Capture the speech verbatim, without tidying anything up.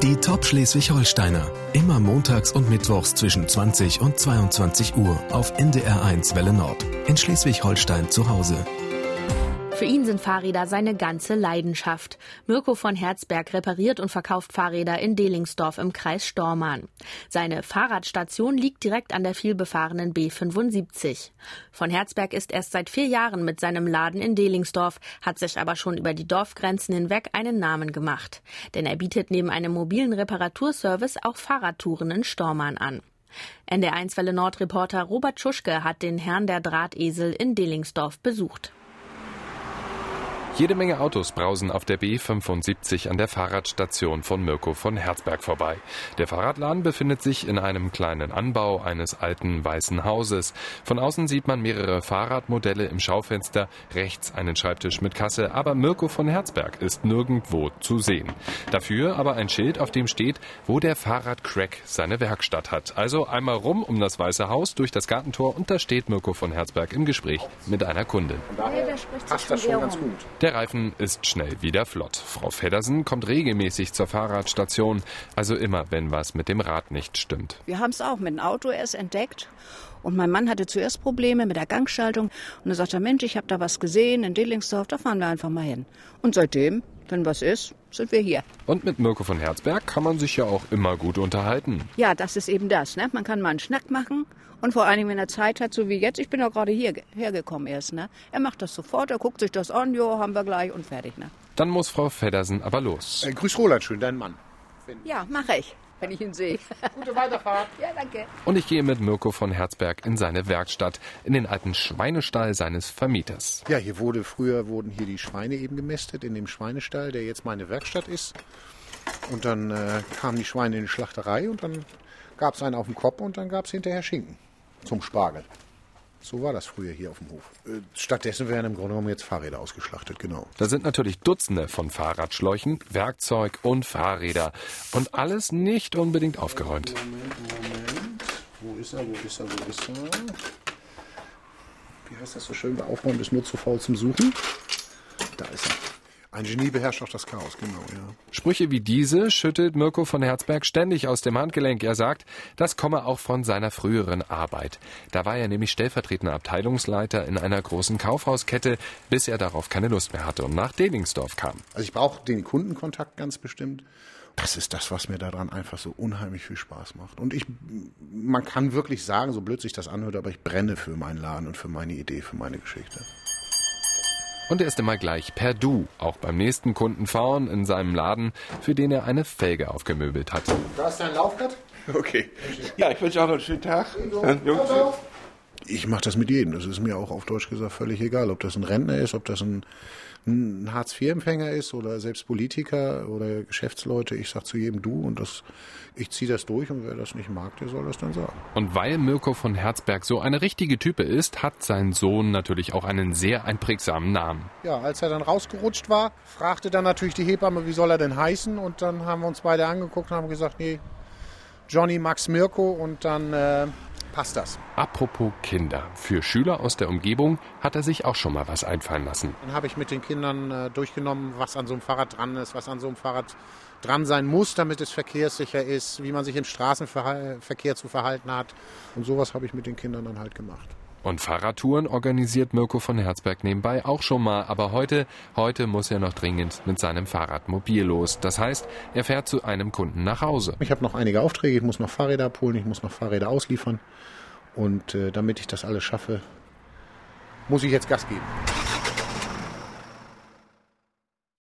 Die Top Schleswig-Holsteiner. Immer montags und mittwochs zwischen zwanzig und zweiundzwanzig Uhr auf N D R eins Welle Nord. In Schleswig-Holstein zu Hause. Für ihn sind Fahrräder seine ganze Leidenschaft. Mirko von Herzberg repariert und verkauft Fahrräder in Delingsdorf im Kreis Stormarn. Seine Fahrradstation liegt direkt an der vielbefahrenen B fünfundsiebzig. Von Herzberg ist erst seit vier Jahren mit seinem Laden in Delingsdorf, hat sich aber schon über die Dorfgrenzen hinweg einen Namen gemacht. Denn er bietet neben einem mobilen Reparaturservice auch Fahrradtouren in Stormarn an. N D R eins Welle Nord-Reporter Robert Schuschke hat den Herrn der Drahtesel in Delingsdorf besucht. Jede Menge Autos brausen auf der B fünfundsiebzig an der Fahrradstation von Mirko von Herzberg vorbei. Der Fahrradladen befindet sich in einem kleinen Anbau eines alten weißen Hauses. Von außen sieht man mehrere Fahrradmodelle im Schaufenster, rechts einen Schreibtisch mit Kasse, aber Mirko von Herzberg ist nirgendwo zu sehen. Dafür aber ein Schild, auf dem steht, wo der Fahrradcrack seine Werkstatt hat. Also einmal rum um das Weiße Haus, durch das Gartentor, und da steht Mirko von Herzberg im Gespräch mit einer Kundin. Daher passt das schon ganz gut. Der Reifen ist schnell wieder flott. Frau Feddersen kommt regelmäßig zur Fahrradstation, also immer, wenn was mit dem Rad nicht stimmt. Wir haben es auch mit dem Auto erst entdeckt. Und mein Mann hatte zuerst Probleme mit der Gangschaltung. Und er sagte, Mensch, ich habe da was gesehen in Delingsdorf, da fahren wir einfach mal hin. Und seitdem, wenn was ist, sind wir hier. Und mit Mirko von Herzberg kann man sich ja auch immer gut unterhalten. Ja, das ist eben das. Ne? Man kann mal einen Schnack machen. Und vor allen Dingen, wenn er Zeit hat, so wie jetzt, ich bin ja gerade hier hergekommen erst, ne? Er macht das sofort, er guckt sich das an, jo, haben wir gleich und fertig, ne? Dann muss Frau Feddersen aber los. Äh, grüß Roland schön, dein Mann. Wenn ja, mache ich, wenn ich ihn sehe. Gute Weiterfahrt. Ja, danke. Und ich gehe mit Mirko von Herzberg in seine Werkstatt, in den alten Schweinestall seines Vermieters. Ja, hier wurde früher wurden hier die Schweine eben gemästet, in dem Schweinestall, der jetzt meine Werkstatt ist. Und dann äh, kamen die Schweine in die Schlachterei und dann gab es einen auf dem Kopf und dann gab es hinterher Schinken. Zum Spargel. So war das früher hier auf dem Hof. Stattdessen werden im Grunde genommen jetzt Fahrräder ausgeschlachtet, genau. Da sind natürlich Dutzende von Fahrradschläuchen, Werkzeug und Fahrräder. Und alles nicht unbedingt aufgeräumt. Moment, Moment. Wo ist er, wo ist er, wo ist er? Wie heißt das so schön? Aufräumen ist nur zu faul zum Suchen. Da ist er. Ein Genie beherrscht auch das Chaos, genau, ja. Sprüche wie diese schüttelt Mirko von Herzberg ständig aus dem Handgelenk. Er sagt, das komme auch von seiner früheren Arbeit. Da war er nämlich stellvertretender Abteilungsleiter in einer großen Kaufhauskette, bis er darauf keine Lust mehr hatte und nach Delingsdorf kam. Also ich brauche den Kundenkontakt ganz bestimmt. Das ist das, was mir daran einfach so unheimlich viel Spaß macht. Und ich, man kann wirklich sagen, so blöd sich das anhört, aber ich brenne für meinen Laden und für meine Idee, für meine Geschichte. Und er ist immer gleich per Du, auch beim nächsten Kunden vorn in seinem Laden, für den er eine Felge aufgemöbelt hat. Da ist dein Laufrad. Okay. Ja, ich wünsche auch noch einen schönen Tag. Jungs. Ich mache das mit jedem. Das ist mir auch auf Deutsch gesagt völlig egal, ob das ein Rentner ist, ob das ein, ein Hartz vier Empfänger ist oder selbst Politiker oder Geschäftsleute. Ich sage zu jedem Du und das, ich ziehe das durch und wer das nicht mag, der soll das dann sagen. Und weil Mirko von Herzberg so eine richtige Type ist, hat sein Sohn natürlich auch einen sehr einprägsamen Namen. Ja, als er dann rausgerutscht war, fragte dann natürlich die Hebamme, wie soll er denn heißen? Und dann haben wir uns beide angeguckt und haben gesagt, nee, Johnny Max Mirko und dann äh, passt das. Apropos Kinder. Für Schüler aus der Umgebung hat er sich auch schon mal was einfallen lassen. Dann habe ich mit den Kindern äh, durchgenommen, was an so einem Fahrrad dran ist, was an so einem Fahrrad dran sein muss, damit es verkehrssicher ist, wie man sich im Straßenverkehr zu verhalten hat. Und sowas habe ich mit den Kindern dann halt gemacht. Und Fahrradtouren organisiert Mirko von Herzberg nebenbei auch schon mal. Aber heute, heute muss er noch dringend mit seinem Fahrrad mobil los. Das heißt, er fährt zu einem Kunden nach Hause. Ich habe noch einige Aufträge, ich muss noch Fahrräder abholen, ich muss noch Fahrräder ausliefern. Und äh, damit ich das alles schaffe, muss ich jetzt Gas geben.